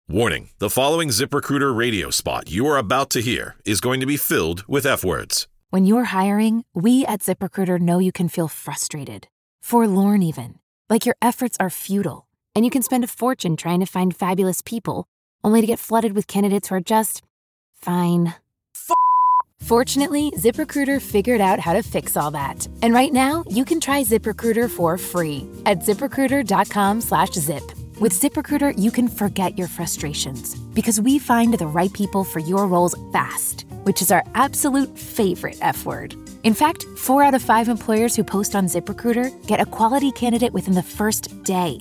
Warning, the following ZipRecruiter radio spot you are about to hear is going to be filled with F-words. When you're hiring, we at ZipRecruiter know you can feel frustrated, forlorn even, like your efforts are futile, and you can spend a fortune trying to find fabulous people, only to get flooded with candidates who are just fine. Fortunately, ZipRecruiter figured out how to fix all that. And right now, you can try ZipRecruiter for free at ZipRecruiter.com/zip. With ZipRecruiter, you can forget your frustrations because we find the right people for your roles fast, which is our absolute favorite F word. In fact, 4 out of 5 employers who post on ZipRecruiter get a quality candidate within the first day.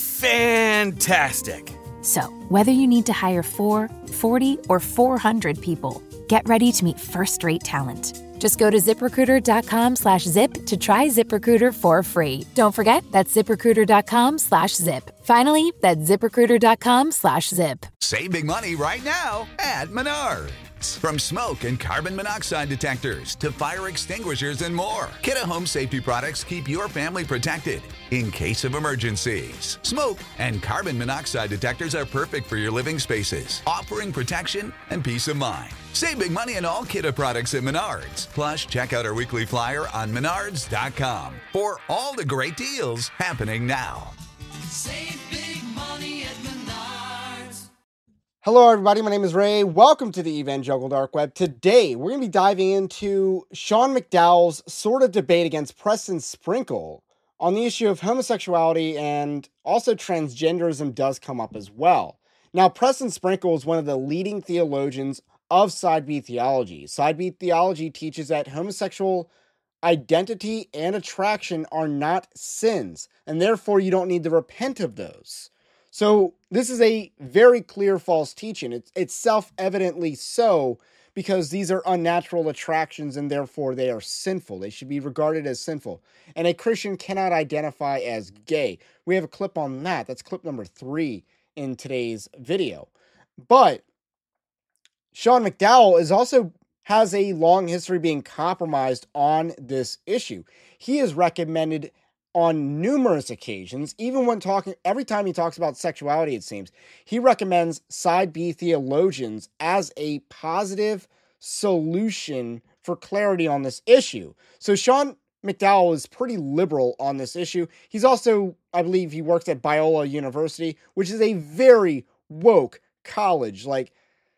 Fantastic. So, whether you need to hire 4, 40, or 400 people, get ready to meet first-rate talent. Just go to ZipRecruiter.com/zip to try ZipRecruiter for free. Don't forget, that's ZipRecruiter.com/zip. Finally, that's ZipRecruiter.com/zip. Save big money right now at Menards. From smoke and carbon monoxide detectors to fire extinguishers and more, Kidde Home Safety products keep your family protected in case of emergencies. Smoke and carbon monoxide detectors are perfect for your living spaces, offering protection and peace of mind. Save big money on all Kidde products at Menards. Plus, check out our weekly flyer on Menards.com for all the great deals happening now. Save big money at Menards. Hello, everybody. My name is Ray. Welcome to the Evangelical Dark Web. Today, we're going to be diving into Sean McDowell's sort of debate against Preston Sprinkle on the issue of homosexuality, and also transgenderism does come up as well. Now, Preston Sprinkle is one of the leading theologians of Side B theology. Side B theology teaches that homosexual identity and attraction are not sins, and therefore you don't need to repent of those. So this is a very clear false teaching. It's self-evidently so, because these are unnatural attractions and therefore they are sinful. They should be regarded as sinful. And a Christian cannot identify as gay. We have a clip on that. That's clip number 3 in today's video. But Sean McDowell has a long history being compromised on this issue. He is recommended on numerous occasions, even when every time he talks about sexuality, it seems, he recommends Side B theologians as a positive solution for clarity on this issue. So Sean McDowell is pretty liberal on this issue. He's also, I believe he works at Biola University, which is a very woke college. Like,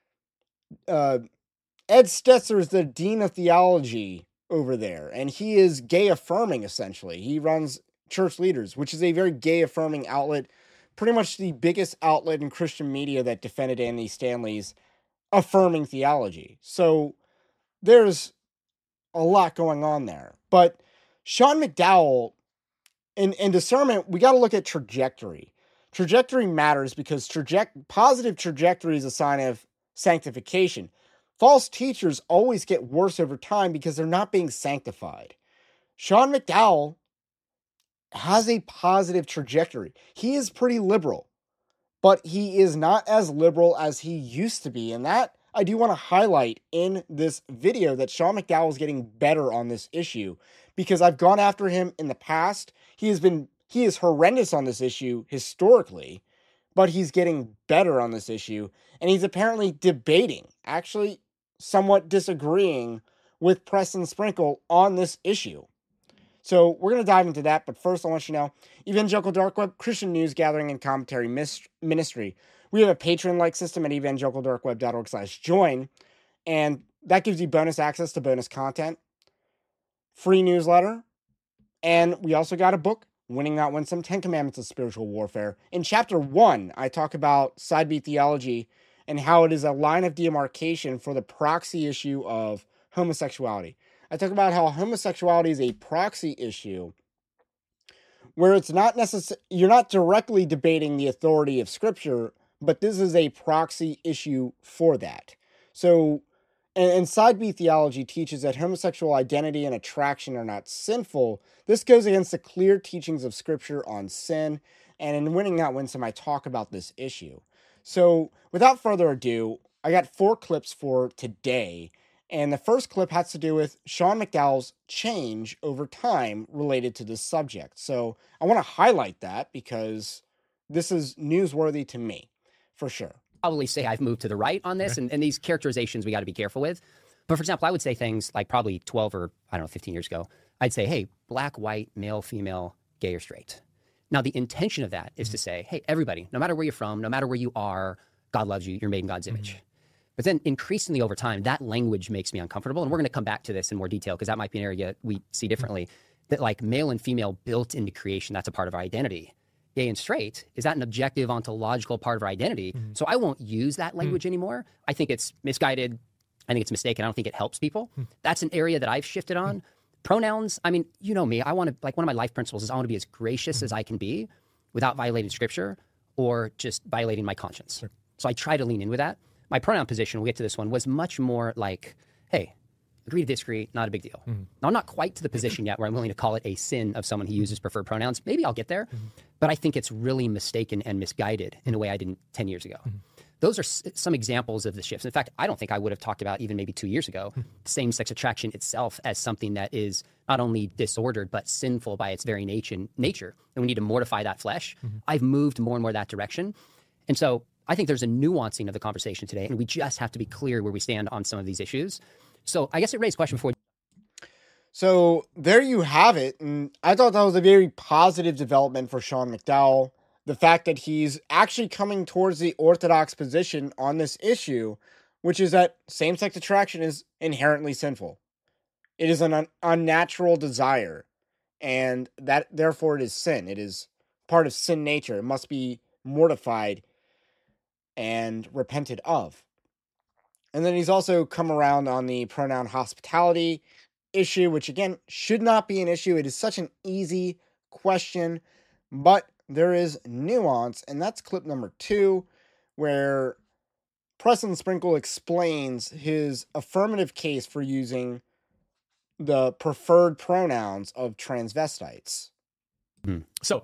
Ed Stetzer is the dean of theology over there, and he is gay affirming, essentially. He runs Church Leaders, which is a very gay affirming outlet, pretty much the biggest outlet in Christian media that defended Andy Stanley's affirming theology. So there's a lot going on there. But Sean McDowell, in discernment, we got to look at trajectory. Trajectory matters because positive trajectory is a sign of sanctification. False teachers always get worse over time because they're not being sanctified. Sean McDowell has a positive trajectory. He is pretty liberal, but he is not as liberal as he used to be. And that I do want to highlight in this video, that Sean McDowell is getting better on this issue, because I've gone after him in the past. He is horrendous on this issue historically, but he's getting better on this issue. And he's apparently debating, actually somewhat disagreeing with Preston Sprinkle on this issue. So we're going to dive into that, but first I want you to know, Evangelical Dark Web, Christian news gathering and commentary ministry. We have a Patreon-like system at evangelicaldarkweb.org/join, and that gives you bonus access to bonus content, free newsletter, and we also got a book, Winning Not Winsome, 10 Commandments of Spiritual Warfare. In Chapter 1, I talk about Side B theology and how it is a line of demarcation for the proxy issue of homosexuality. I talk about how homosexuality is a proxy issue where it's not you're not directly debating the authority of Scripture, but this is a proxy issue for that. So, and Side B theology teaches that homosexual identity and attraction are not sinful. This goes against the clear teachings of Scripture on sin, and in Winning Not Winsome, I talk about this issue. So, without further ado, I got 4 clips for today. And the first clip has to do with Sean McDowell's change over time related to this subject. So I want to highlight that because this is newsworthy to me, for sure. probably say I've moved to the right on this, and these characterizations we got to be careful with. But for example, I would say things like probably 12 or, I don't know, 15 years ago, I'd say, hey, black, white, male, female, gay or straight. Now, the intention of that is to say, hey, everybody, no matter where you're from, no matter where you are, God loves you, you're made in God's image. But then increasingly over time, that language makes me uncomfortable. And we're going to come back to this in more detail because that might be an area we see differently. That like male and female built into creation, that's a part of our identity. Gay and straight, is that an objective ontological part of our identity? So I won't use that language anymore. I think it's misguided. I think it's mistaken. I don't think it helps people. That's an area that I've shifted on. Pronouns, I mean, you know me, I want to, like one of my life principles is I want to be as gracious as I can be without violating scripture or just violating my conscience. So I try to lean in with that. My pronoun position, we'll get to this one, was much more like, hey, agree to disagree, not a big deal. Now, I'm not quite to the position yet where I'm willing to call it a sin of someone who uses preferred pronouns. Maybe I'll get there, but I think it's really mistaken and misguided in a way I didn't 10 years ago. Those are some examples of the shifts. In fact, I don't think I would have talked about even maybe 2 years ago, same-sex attraction itself as something that is not only disordered, but sinful by its very nature, and we need to mortify that flesh. I've moved more and more that direction. And so I think there's a nuancing of the conversation today, and we just have to be clear where we stand on some of these issues. So I guess it raised a question for. So there you have it. And I thought that was a very positive development for Sean McDowell. The fact that he's actually coming towards the orthodox position on this issue, which is that same-sex attraction is inherently sinful. It is an unnatural desire, and that therefore it is sin. It is part of sin nature. It must be mortified and repented of. And then he's also come around on the pronoun hospitality issue, which again should not be an issue. It is such an easy question, but there is nuance, and that's clip number 2, where Preston Sprinkle explains his affirmative case for using the preferred pronouns of transvestites. So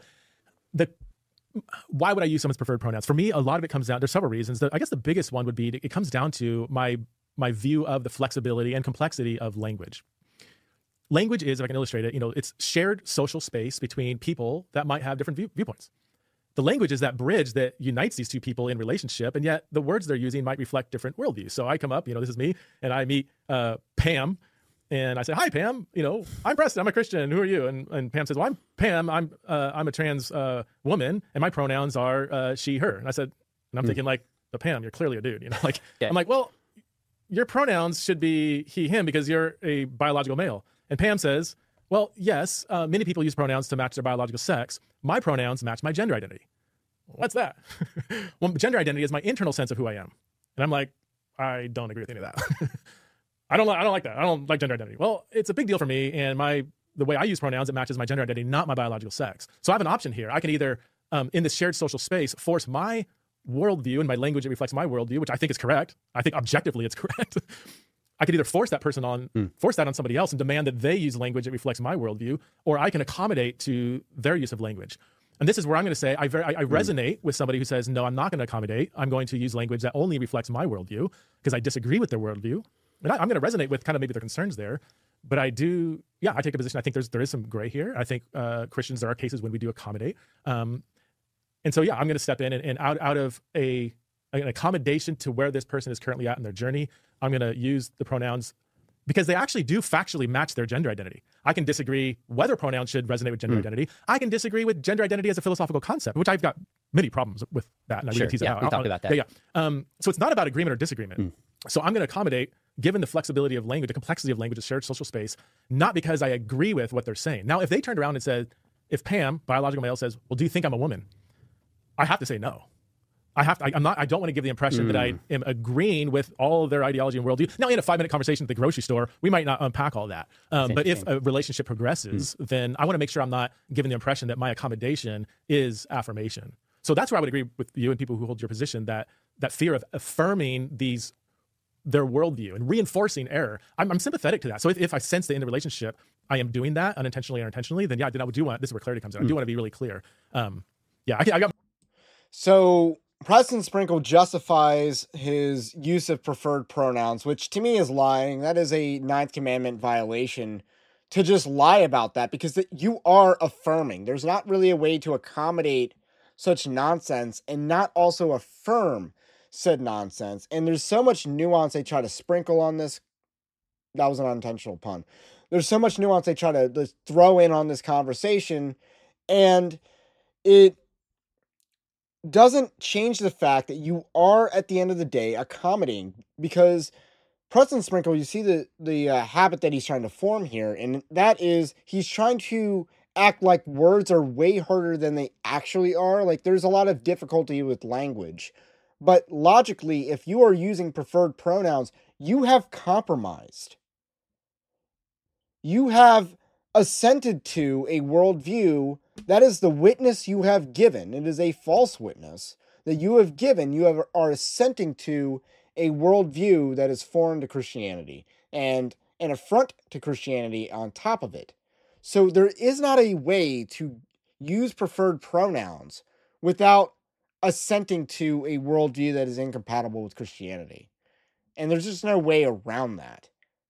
why would I use someone's preferred pronouns? For me, a lot of it comes down, there's several reasons. I guess the biggest one would be, it comes down to my view of the flexibility and complexity of language. Language is, if I can illustrate it, it's shared social space between people that might have different viewpoints. The language is that bridge that unites these two people in relationship, and yet the words they're using might reflect different worldviews. So I come up, this is me, and I meet Pam, and I say, "Hi, Pam. I'm Preston. I'm a Christian. Who are you?" And Pam says, "Well, I'm Pam. I'm a trans woman, and my pronouns are she, her." And I said, and I'm thinking like, "But Pam, you're clearly a dude." Yeah. I'm like, "Well, your pronouns should be he, him because you're a biological male." And Pam says, "Well, yes, many people use pronouns to match their biological sex. My pronouns match my gender identity." What's that? Well, gender identity is my internal sense of who I am. And I'm like, I don't agree with any of that. I don't like that. I don't like gender identity. Well, it's a big deal for me, and the way I use pronouns, it matches my gender identity, not my biological sex. So I have an option here. I can either, in this shared social space, force my worldview and my language that reflects my worldview, which I think is correct. I think objectively it's correct. I could either force that on somebody else and demand that they use language that reflects my worldview, or I can accommodate to their use of language. And this is where I'm going to say I resonate with somebody who says, no, I'm not going to accommodate. I'm going to use language that only reflects my worldview because I disagree with their worldview. And I'm going to resonate with kind of maybe their concerns there. But I take a position. I think there is some gray here. I think Christians, there are cases when we do accommodate. And so, I'm going to step in and out of an accommodation to where this person is currently at in their journey, I'm going to use the pronouns because they actually do factually match their gender identity. I can disagree whether pronouns should resonate with gender identity. I can disagree with gender identity as a philosophical concept, which I've got many problems with that. And I really tease it out. We talked about that. Yeah. So it's not about agreement or disagreement. So I'm going to accommodate, given the flexibility of language, the complexity of language, a shared social space, not because I agree with what they're saying. Now, if they turned around and said, if Pam, biological male, says, well, do you think I'm a woman? I have to say no. I don't want to give the impression that I am agreeing with all of their ideology and worldview. Now, in a 5-minute conversation at the grocery store, we might not unpack all that. But if a relationship progresses, then I want to make sure I'm not giving the impression that my accommodation is affirmation. So that's where I would agree with you and people who hold your position, that fear of affirming their worldview and reinforcing error. I'm sympathetic to that. So if I sense that in the relationship I am doing that unintentionally or intentionally, then I do want, this is where clarity comes in. I do want to be really clear. I got. So Preston Sprinkle justifies his use of preferred pronouns, which to me is lying. That is a 9th commandment violation to just lie about that, because you are affirming. There's not really a way to accommodate such nonsense and not also affirm said nonsense. And there's so much nuance they try to sprinkle on this. That was an unintentional pun. There's so much nuance they try to throw in on this conversation, and it doesn't change the fact that you are, at the end of the day, accommodating, because Preston Sprinkle, you see the habit that he's trying to form here, and that is he's trying to act like words are way harder than they actually are. Like, there's a lot of difficulty with language. But logically, if you are using preferred pronouns, you have compromised. You have assented to a worldview that is the witness you have given. It is a false witness that you have given. You are assenting to a worldview that is foreign to Christianity and an affront to Christianity on top of it. So there is not a way to use preferred pronouns without assenting to a worldview that is incompatible with Christianity. And there's just no way around that.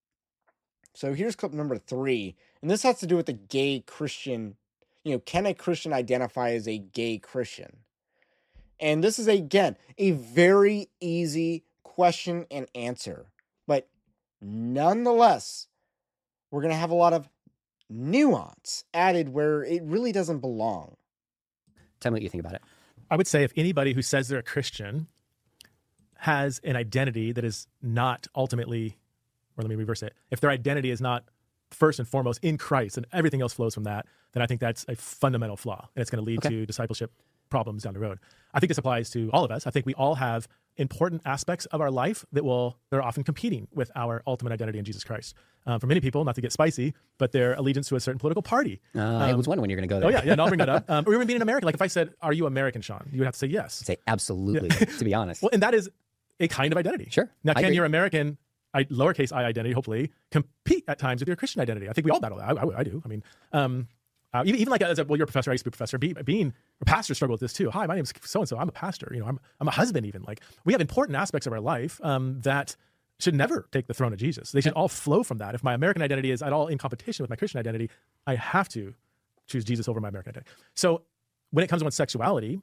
So here's clip number 3. And this has to do with the gay Christian. Can a Christian identify as a gay Christian? And this is, again, a very easy question and answer. But nonetheless, we're going to have a lot of nuance added where it really doesn't belong. Tell me what you think about it. I would say if anybody who says they're a Christian has an identity that is not ultimately, or let me reverse it, if their identity is not first and foremost in Christ and everything else flows from that, then I think that's a fundamental flaw, and it's going to lead to discipleship problems down the road. I think this applies to all of us. I think we all have important aspects of our life that are often competing with our ultimate identity in Jesus Christ. For many people, not to get spicy, but their allegiance to a certain political party. I was wondering when you're going to go there. Oh, yeah, no, I'll bring that up. Or even being an American. Like if I said, "Are you American, Sean?" You would have to say yes. I'd say absolutely, to be honest. Well, and that is a kind of identity. Sure. Now, can your American, lowercase I identity, hopefully, compete at times with your Christian identity? I think we all battle that. I do. I mean, even like you're a professor. I used to be a professor. Being a pastor struggle with this too. Hi, my name is so and so. I'm a pastor. I'm a husband. Even like we have important aspects of our life that should never take the throne of Jesus. They should all flow from that. If my American identity is at all in competition with my Christian identity, I have to choose Jesus over my American identity. So when it comes to one's sexuality,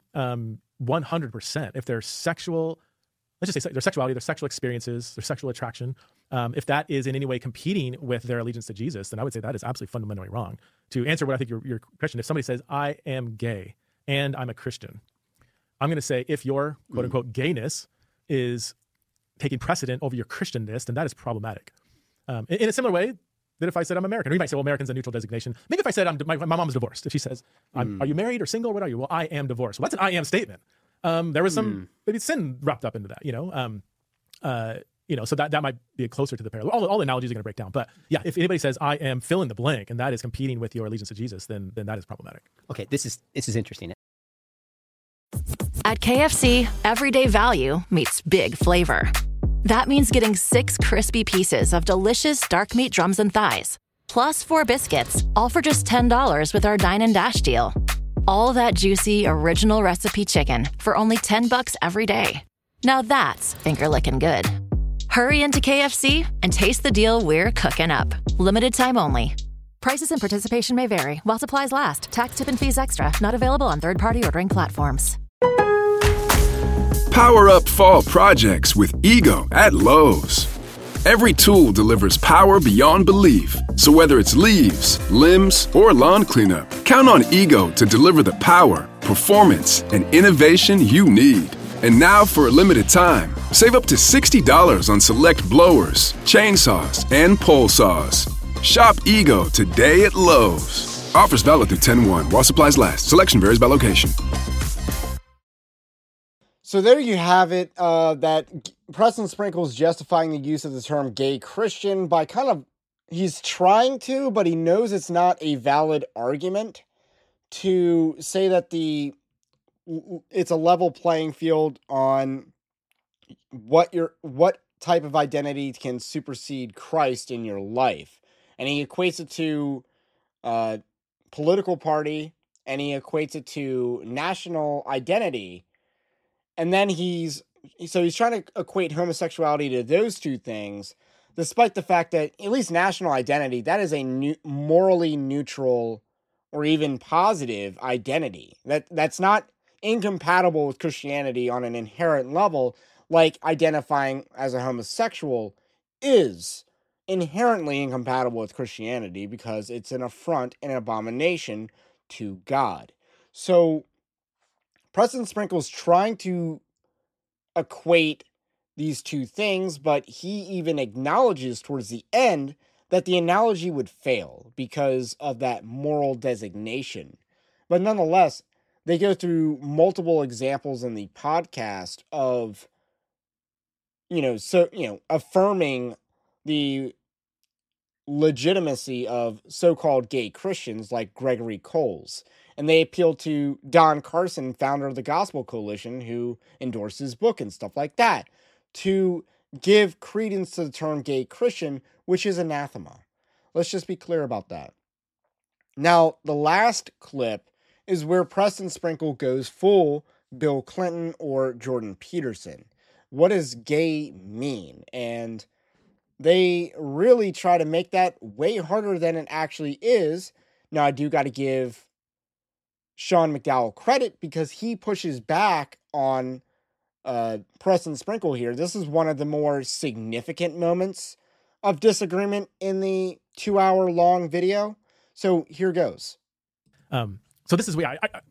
100%, if their sexual, let's just say their sexuality, their sexual experiences, their sexual attraction, if that is in any way competing with their allegiance to Jesus, then I would say that is absolutely fundamentally wrong. To answer what I think your question, if somebody says, I am gay and I'm a Christian, I'm going to say if your quote unquote gayness is taking precedent over your Christianness, then that is problematic. In a similar way that if I said I'm American, or you might say, well, American's a neutral designation. Maybe if I said my mom is divorced, if she says, are you married or single? What are you? Well, I am divorced. Well, that's an I am statement. There was some maybe sin wrapped up into that, so that might be closer to the parallel. All analogies are going to break down. But yeah, if anybody says I am fill in the blank and that is competing with your allegiance to Jesus, then that is problematic. Okay, this is interesting. At KFC, everyday value meets big flavor. That means getting 6 crispy pieces of delicious dark meat drums and thighs, plus 4 biscuits, all for just $10 with our Dine and Dash deal. All that juicy, original recipe chicken for only $10 every day. Now that's finger-licking good. Hurry into KFC and taste the deal we're cooking up. Limited time only. Prices and participation may vary while supplies last. Tax, tip, and fees extra. Not available on third-party ordering platforms. Power up fall projects with Ego at Lowe's. Every tool delivers power beyond belief. So whether it's leaves, limbs, or lawn cleanup, count on Ego to deliver the power, performance, and innovation you need. And now for a limited time, save up to $60 on select blowers, chainsaws, and pole saws. Shop Ego today at Lowe's. Offers valid through 10/1 while supplies last. Selection varies by location. So there you have it, that Preston Sprinkle's justifying the use of the term gay Christian by he's trying to, but he knows it's not a valid argument to say that it's a level playing field on what type of identity can supersede Christ in your life. And he equates it to political party, and he equates it to national identity. And then he's trying to equate homosexuality to those two things, despite the fact that at least national identity, that is a morally neutral or even positive identity. That's not incompatible with Christianity on an inherent level, like identifying as a homosexual is inherently incompatible with Christianity because it's an affront and an abomination to God. So Preston Sprinkle's trying to equate these two things, but he even acknowledges towards the end that the analogy would fail because of that moral designation. But nonetheless, they go through multiple examples in the podcast of, affirming the legitimacy of so-called gay Christians like Gregory Coles. And they appeal to Don Carson, founder of the Gospel Coalition, who endorsed his book and stuff like that, to give credence to the term gay Christian, which is anathema. Let's just be clear about that. Now, the last clip is where Preston Sprinkle goes full Bill Clinton or Jordan Peterson. What does gay mean? And they really try to make that way harder than it actually is. Now, I do got to give Sean McDowell credit because he pushes back on Preston Sprinkle here. This is one of the more significant moments of disagreement in the 2-hour-long video. So here goes. So this is where I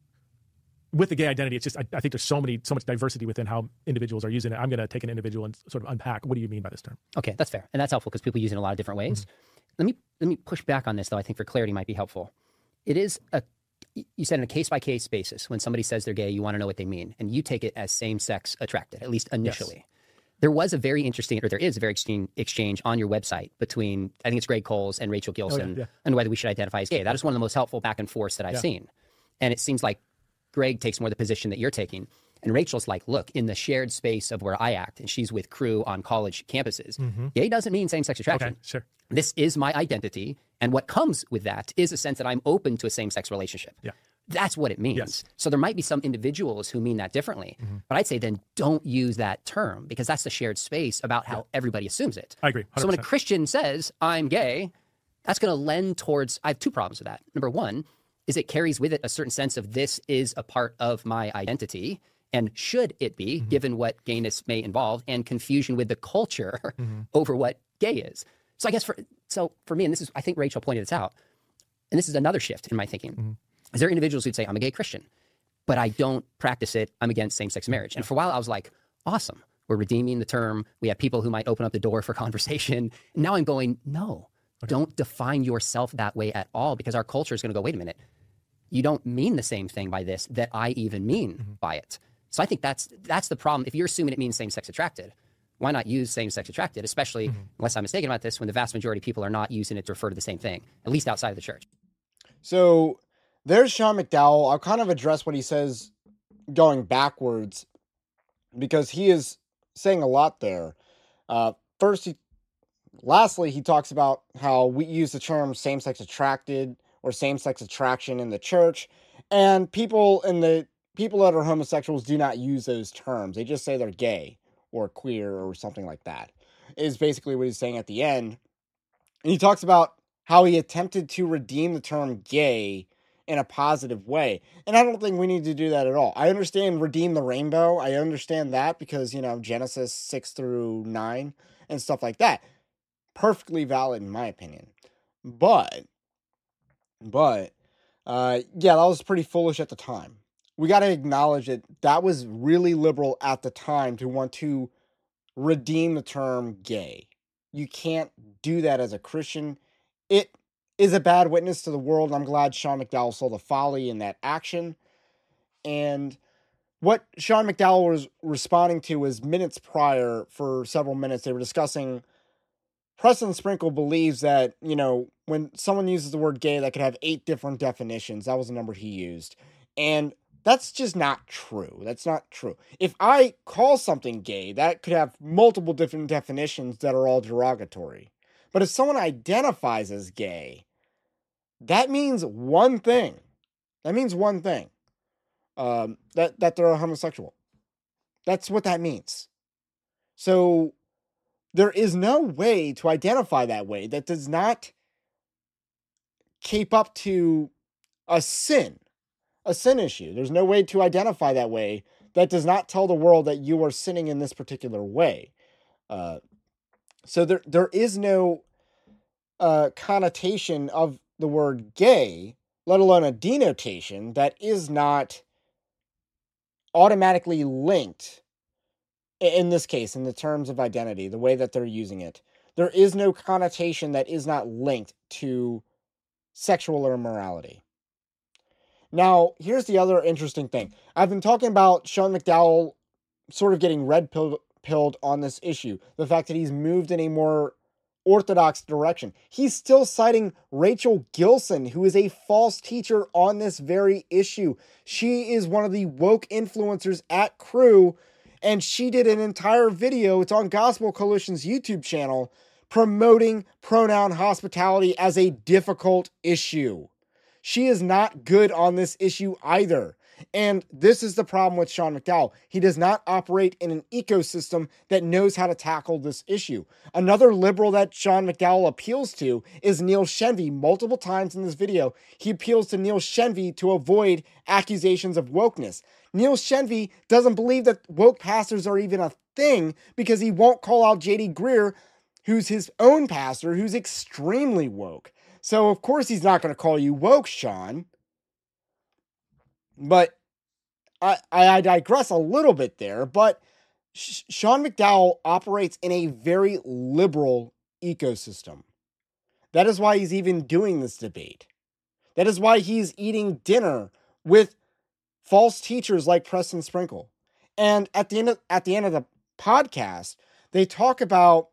with the gay identity, it's just I think there's so much diversity within how individuals are using it. I'm going to take an individual and sort of unpack what do you mean by this term. Okay, that's fair, and that's helpful because people use it in a lot of different ways. Let me push back on this though. I think for clarity might be helpful. It is you said in a case-by-case basis, when somebody says they're gay, you want to know what they mean, and you take it as same-sex attracted, at least initially. Yes. There is a very interesting exchange on your website between, I think it's Greg Coles and Rachel Gilson, on whether we should identify as gay. That is one of the most helpful back and forths that I've seen. And it seems like Greg takes more the position that you're taking. And Rachel's like, look, in the shared space of where I act, and she's with crew on college campuses, gay doesn't mean same-sex attraction. Okay, sure. This is my identity, and what comes with that is a sense that I'm open to a same-sex relationship. Yeah. That's what it means. Yes. So there might be some individuals who mean that differently, but I'd say then don't use that term because that's the shared space about how everybody assumes it. I agree. 100%. So when a Christian says, I'm gay, that's going to lend towards, I have two problems with that. Number one is it carries with it a certain sense of this is a part of my identity. And should it be, given what gayness may involve, and confusion with the culture over what gay is. So I guess for me, and this is, I think Rachel pointed this out, and this is another shift in my thinking, is there are individuals who'd say, I'm a gay Christian, but I don't practice it. I'm against same-sex marriage. And for a while I was like, awesome. We're redeeming the term. We have people who might open up the door for conversation. And now I'm going, no, don't define yourself that way at all because our culture is going to go, wait a minute. You don't mean the same thing by this that I even mean by it. So I think that's the problem. If you're assuming it means same-sex attracted, why not use same-sex attracted, especially, unless I'm mistaken about this, when the vast majority of people are not using it to refer to the same thing, at least outside of the church. So there's Sean McDowell. I'll kind of address what he says going backwards because he is saying a lot there. Lastly, he talks about how we use the term same-sex attracted or same-sex attraction in the church, and people that are homosexuals do not use those terms. They just say they're gay or queer or something like that, is basically what he's saying at the end. And he talks about how he attempted to redeem the term gay in a positive way. And I don't think we need to do that at all. I understand redeem the rainbow. I understand that because, Genesis 6-9 and stuff like that. Perfectly valid in my opinion. But, that was pretty foolish at the time. We got to acknowledge that was really liberal at the time to want to redeem the term gay. You can't do that as a Christian. It is a bad witness to the world. I'm glad Sean McDowell saw the folly in that action. And what Sean McDowell was responding to was minutes prior, for several minutes, they were discussing Preston Sprinkle believes that, when someone uses the word gay, that could have 8 different definitions. That was the number he used. And that's just not true. That's not true. If I call something gay, that could have multiple different definitions that are all derogatory. But if someone identifies as gay, that means one thing. That means one thing. That they're a homosexual. That's what that means. So there is no way to identify that way that does not keep up to a sin issue. There's no way to identify that way that does not tell the world that you are sinning in this particular way. So there is no connotation of the word gay, let alone a denotation, that is not automatically linked, in this case, in the terms of identity, the way that they're using it. There is no connotation that is not linked to sexual immorality. Now, here's the other interesting thing. I've been talking about Sean McDowell sort of getting red-pilled on this issue. The fact that he's moved in a more orthodox direction. He's still citing Rachel Gilson, who is a false teacher on this very issue. She is one of the woke influencers at Crew, and she did an entire video, it's on Gospel Coalition's YouTube channel, promoting pronoun hospitality as a difficult issue. She is not good on this issue either. And this is the problem with Sean McDowell. He does not operate in an ecosystem that knows how to tackle this issue. Another liberal that Sean McDowell appeals to is Neil Shenvi. Multiple times in this video, he appeals to Neil Shenvi to avoid accusations of wokeness. Neil Shenvi doesn't believe that woke pastors are even a thing because he won't call out J.D. Greer, who's his own pastor, who's extremely woke. So, of course, he's not going to call you woke, Sean. But I digress a little bit there, but Sean McDowell operates in a very liberal ecosystem. That is why he's even doing this debate. That is why he's eating dinner with false teachers like Preston Sprinkle. And at the end of the podcast, they talk about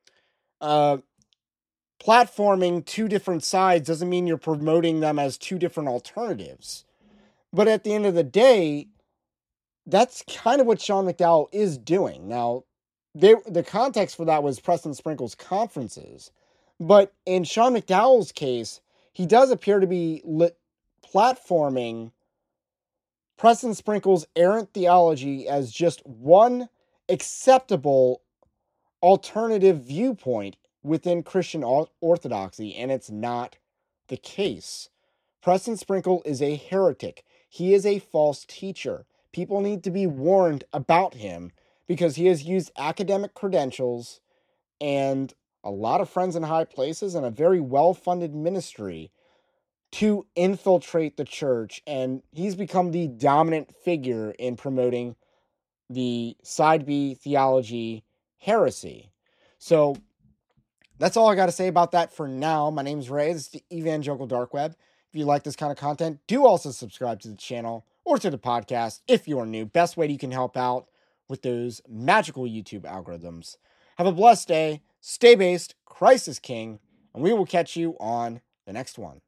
platforming two different sides doesn't mean you're promoting them as two different alternatives. But at the end of the day, that's kind of what Sean McDowell is doing. Now, the context for that was Preston Sprinkle's conferences. But in Sean McDowell's case, he does appear to be platforming Preston Sprinkle's errant theology as just one acceptable alternative viewpoint within Christian orthodoxy, and it's not the case. Preston Sprinkle is a heretic. He is a false teacher. People need to be warned about him because he has used academic credentials and a lot of friends in high places and a very well-funded ministry to infiltrate the church, and he's become the dominant figure in promoting the Side B theology heresy. So that's all I got to say about that for now. My name's Ray. This is the Evangelical Dark Web. If you like this kind of content, do also subscribe to the channel or to the podcast if you are new. Best way you can help out with those magical YouTube algorithms. Have a blessed day. Stay based. Christ is King. And we will catch you on the next one.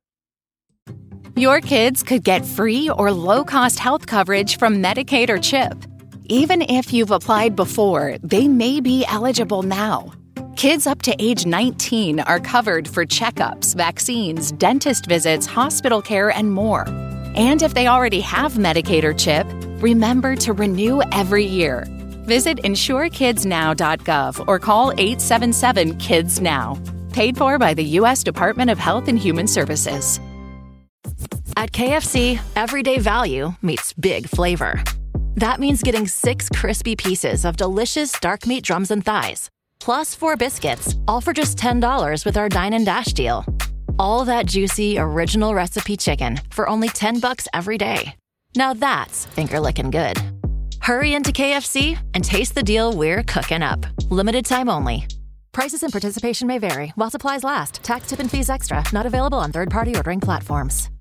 Your kids could get free or low-cost health coverage from Medicaid or CHIP. Even if you've applied before, they may be eligible now. Kids up to age 19 are covered for checkups, vaccines, dentist visits, hospital care, and more. And if they already have Medicaid or CHIP, remember to renew every year. Visit insurekidsnow.gov or call 877-KIDS-NOW. Paid for by the U.S. Department of Health and Human Services. At KFC, everyday value meets big flavor. That means getting 6 crispy pieces of delicious dark meat drums and thighs, plus 4 biscuits, all for just $10 with our Dine and Dash deal. All that juicy, original recipe chicken for only $10 every day. Now that's finger-licking good. Hurry into KFC and taste the deal we're cooking up. Limited time only. Prices and participation may vary while supplies last. Tax, tip, and fees extra. Not available on third-party ordering platforms.